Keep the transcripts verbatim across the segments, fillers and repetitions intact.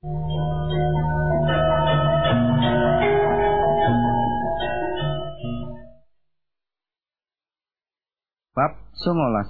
Bab songolas.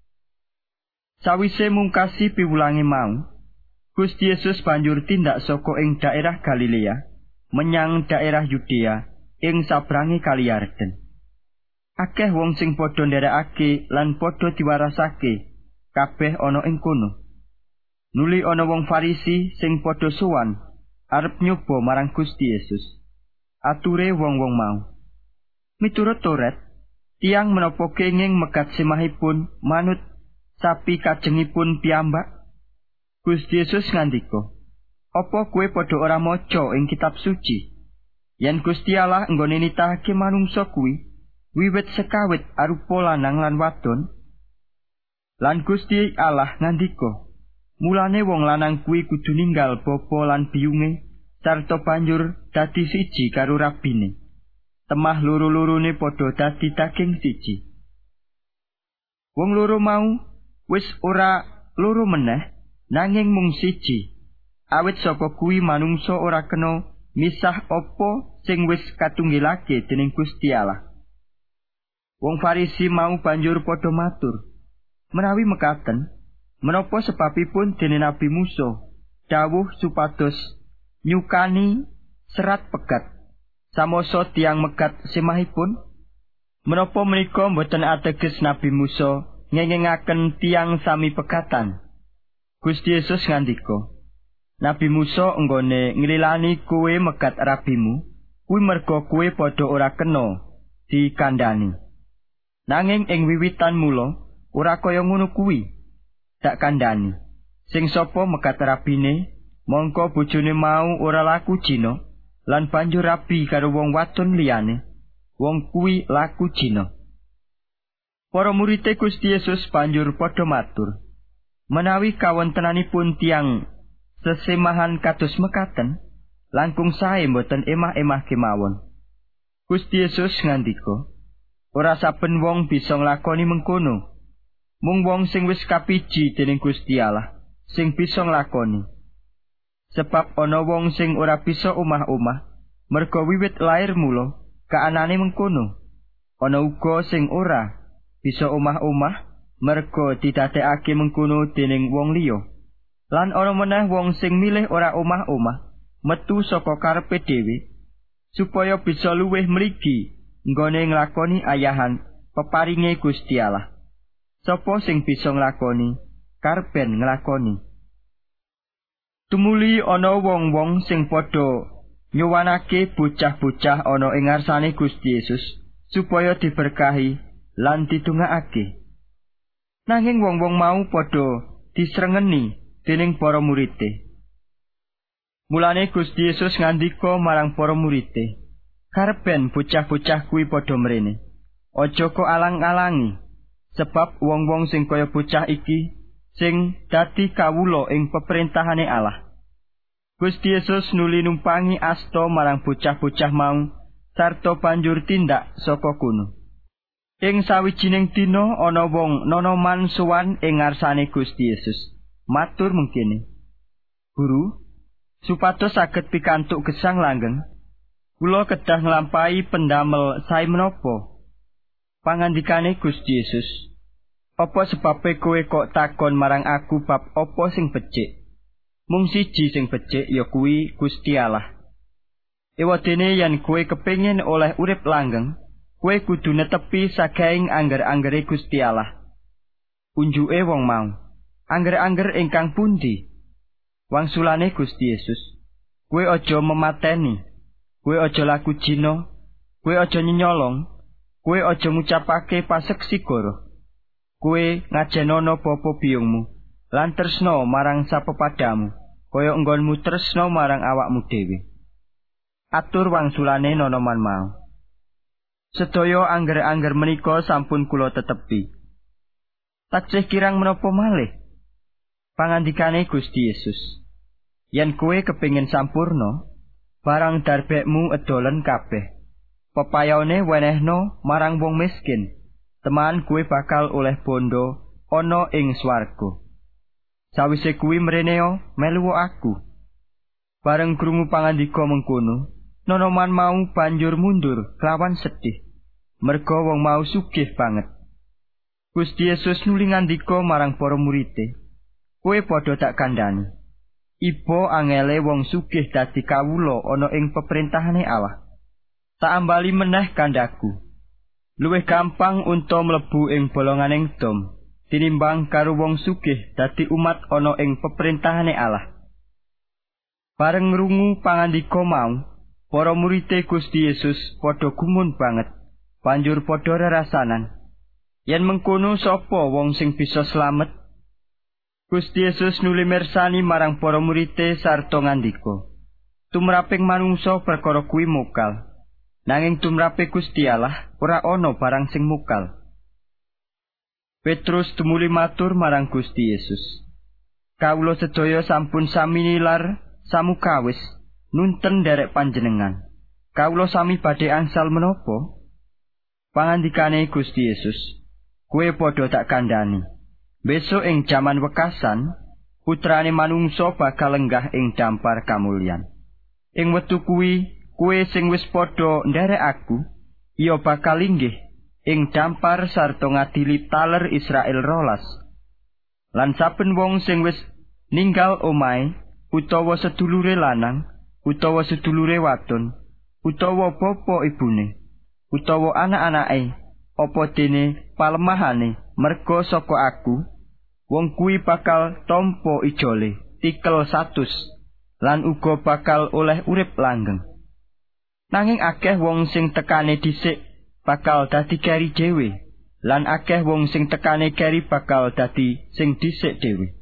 Sawise mungkasi piwulange mau, Gusti Yesus banjur tindak saka ing daerah Galilea menyang daerah Yudea ing sabrange Kali Yordan. Akeh wong sing padha nderekake lan padha diwarasake kabeh ana ing kono. Nuli ana wong Farisi sing padha sowan arep nyoba marang Gusti Yesus. Ature wong-wong mau, miturut Toret, tiang menapa kenging megat semahipun manut sapi kajengipun piyambak? Gusti Yesus ngandika, "Apa kowe padha ora maca ing kitab suci? Yen Gusti Allah nggone nitahake manungsa kuwi wiwit sekawit arupa lanang lan wadon, lan Gusti Allah ngandika, mulane wong lanang kuwi kudu ninggal bapa lan biyunge sarta banjur dadi siji karo rabine. Temah loro-lorone padha dadi daging siji." Wong loro mau wis ora loro meneh, nanging mung siji. Awit saka kuwi manungsa ora kena misah apa sing wis katunggilake dening Gusti Allah. Wong Farisi mau banjur padha matur, menawi mekaten, menapa sebabipun dene Nabi Musa dawuh supados nyukani serat pegat samoso tiang megat semahipun? Menapa menika mboten ateges Nabi Musa ngengengaken tiang sami pegatan? Gusti Yesus ngandika, Nabi Musa enggone nglilani kowe megat rabimu, kuwi merga kowe padha ora kena dikandhani. Nanging ing wiwitan mula ora kaya ngono kuwi. Dak kandhani. Sing sapa megat rabine, mongko bojone mau ora laku jina, lan banjur rabi karo wong wadon liyane, wong kuwi laku jina. Para murid Gusti Yesus banjur padha matur, menawi kawontenanipun tiang sesemahan kados mekaten, langkung sae mboten emah-emah kemawon. Gusti Yesus ngandika, ora saben wong bisa nglakoni mengkono. Mung wong sing wis kapiji dening Gusti Allah sing bisa nglakoni. Sebab ana wong sing ora bisa omah-omah merga wiwit lair mula kaanane mengkono. Ana uga sing ora bisa omah-omah merga didadekake mengkono dening wong liya. Lan ana meneh wong sing milih ora omah-omah metu saka karepe dhewe supaya bisa luwih mligi nggone nglakoni ayahan peparinge Gusti Allah. Sapa sing bisa nglakoni karpen nglakoni. Tumuli ana wong-wong sing padha nyuwanake bocah-bocah ana ing ngarsane Gusti Yesus supaya diberkahi lan ditungakake. Nanging wong-wong mau padha disrengeni dening para murite. Mulane Gusti Yesus ngandika marang para murite, "Karpen bocah-bocah kuwi padha mrene. Aja kok alang-alangi, sebab wong-wong sing kaya bocah iki sing dadi kawula ing peperintahane Allah." Gusti Yesus nuli numpangi asta marang bocah-bocah mau sarta banjur tindak saka kono. Ing sawijining dina ana wong nonoman sowan ing ngarsane Gusti Yesus. Matur mengkene, "Guru, supados saged pikantuk gesang langgeng, kula kedah nglampahi pendamel sae menapa?" Pangandikane Gusti Yesus, "Apa sebabe kowe kok takon marang aku bab apa sing becik? Mung siji sing becik ya kuwi Gusti Allah. Ewadene yen kowe kepengin oleh urip langgeng, kowe kudu netepi sagaing angger-anggere Gusti Allah." Unjuke wong mau, "Angger-angger ingkang pundi?" Wangsulane Gusti Yesus, "Kowe aja memateni, kowe aja laku jina, kowe aja nyenyolong, kowe aja ngucapake paseksi goro, kowe ngajenono bapa biyungmu, lan tresna marang sapepadamu, kaya enggonmu tresna marang awakmu dhewe." Atur wangsulane nonoman mau. "Sedaya angger-angger menika sampun kula tetepi. Taksih kirang menapa malih?" Pangandikane Gusti Yesus, "Yen kowe kepengin sampurna, barang darbekmu edolen kabeh. Pepayane wenehna marang wong miskin, teman kowe bakal oleh bondo ana ing swarga. Sawise kuwi mreneo melu aku." Bareng krungu pangandika mengkono, nonoman mau banjur mundur kelawan sedih, merga wong mau sugih banget. Gusti Yesus nuli ngandika marang para murid-e, "Kowe padha tak kandhani, iba angele wong sugih dadi kawula ana ing peperintahane Allah. Tak ambali meneh kandhaku, luwih gampang unta mlebu ing bolonganing dom tinimbang karo wong sugih dadi umat ana ing peperintahane Allah." Bareng ngrungu pangandika mau, para murid-e Gusti Yesus padha gumun banget, banjur padha rerasanan, yen mengkono sapa wong sing bisa slamet? Gusti Yesus nuli mirsani marang para murid-e sarta ngandika, "Tumraping manungsa perkara kuwi mokal, nanging tumrape Gusti Allah ora ana barang sing mokal." Petrus tumuli matur marang Gusti Yesus, "Kawula sedaya sampun sami nilar samukawis nunten nderek panjenengan. Kawula sami badhe angsal menapa?" Pangandikane Gusti Yesus, "Kowe padha tak kandhani, besok ing jaman wekasan putrane manungsa bakal lenggah ing dampar kamulyan. Ing wektu kuwi kowe sing wis padha nderek aku, iya bakal linggih ing dampar sarta ngadili taler Israel rolas. Lan saben wong sing wis ninggal omahe, utawa sedulure lanang, utawa sedulure wadon, utawa bapa ibune, utawa anak-anake, apa dene palemahane merga saka aku, wong kuwi bakal tampa ijole tikel satus, lan uga bakal oleh urip langgeng. Nanging akeh wong sing tekane dhisik bakal dadi keri dhewe, lan akeh wong sing tekane keri bakal dadi sing dhisik dhewe."